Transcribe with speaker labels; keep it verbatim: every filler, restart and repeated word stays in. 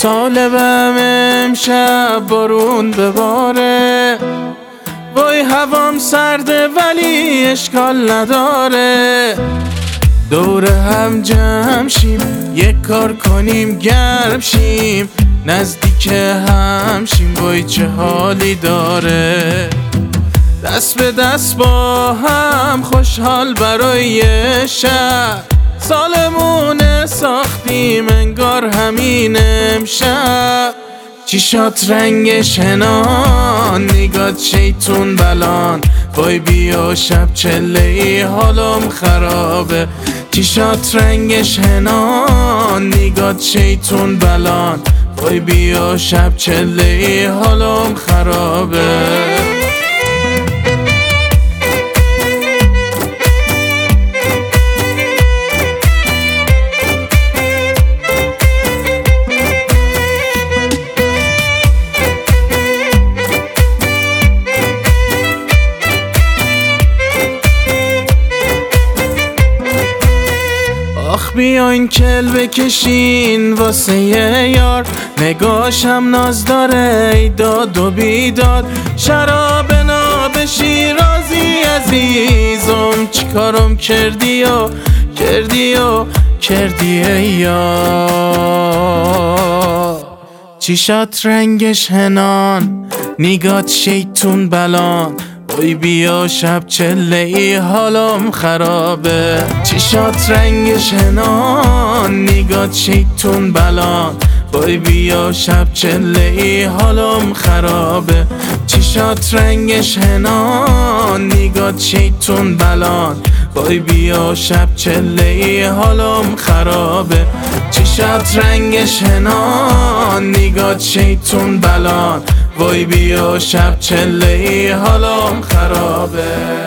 Speaker 1: طالبم امشب بارون بباره، وای هوام سرده ولی اشکال نداره. دور هم جمع شیم یک کار کنیم گرم شیم، نزدیک هم شیم وای چه حالی داره. دست به دست با هم خوشحال برای شب، سالمونه ساختیم انگار همین امشب. چیشات رنگش هنان، نگات شیطون بلان، وای بیا شب چله ای حالم خرابه. چیشات رنگش هنان، نگات شیطون بلان، وای بیا شب چله ای حالم خرابه. آخ بیاین کل بکشین واسه یه یار، نگاشم ناز داره ای داد و بیداد. شراب ناب شیرازی عزیزم، چی کارم کردی و کردی و کردی ای یار. چیشات رنگش هنان، نگات شیطون بلان، وای بیا شب چله ای حالم خرابه. چیشات رنگش هنان، نگات شیطون بلان، وای بیا شب چله ای حالم خرابه. چیشات رنگش هنان، نگات شیطون بلان، وای بیا شب چله ای حالم خرابه. چیشات رنگش هنان، نگات شیطون بلان، وای بیا شب چله ای حالم خرابه.